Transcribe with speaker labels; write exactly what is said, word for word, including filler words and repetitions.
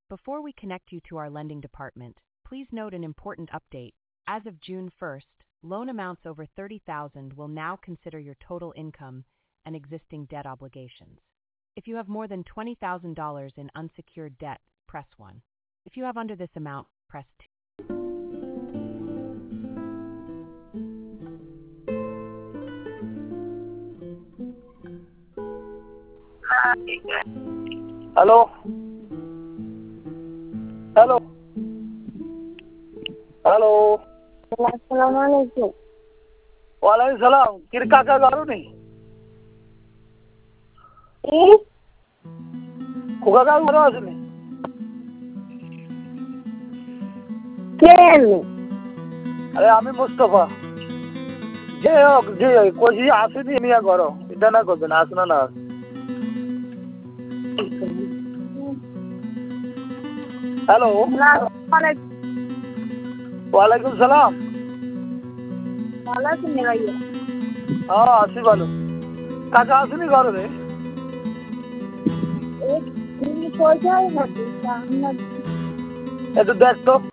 Speaker 1: Before we connect you to our lending department, please note an important update. As of June first, loan amounts over thirty thousand dollars will now consider your total income and existing debt obligations. If you have more than twenty thousand dollars in unsecured debt, press one. If you have under this amount, press two.
Speaker 2: Hello hello hello
Speaker 3: আসসালামু আলাইকুম।
Speaker 2: ওয়ালাইকুম সালাম। কির কাকা গারো নেই
Speaker 3: কি
Speaker 2: খোকা কাকা ঘরে আসেনি?
Speaker 3: কে আপনি?
Speaker 2: আরে আমি মুস্তফা। যে হোক যে কইছি আসেনি মিয়া ঘর এটা না করবেন আসনা না। হ্যালো ওয়ালাইকুম সালাম।
Speaker 3: ভালো আছেন ভাইয়া?
Speaker 2: হ্যাঁ আছি ভালো। কাকা আসেনি ঘরে রে?
Speaker 3: এই তুমি কোথায় থাকি?
Speaker 2: একটু দেখ তো।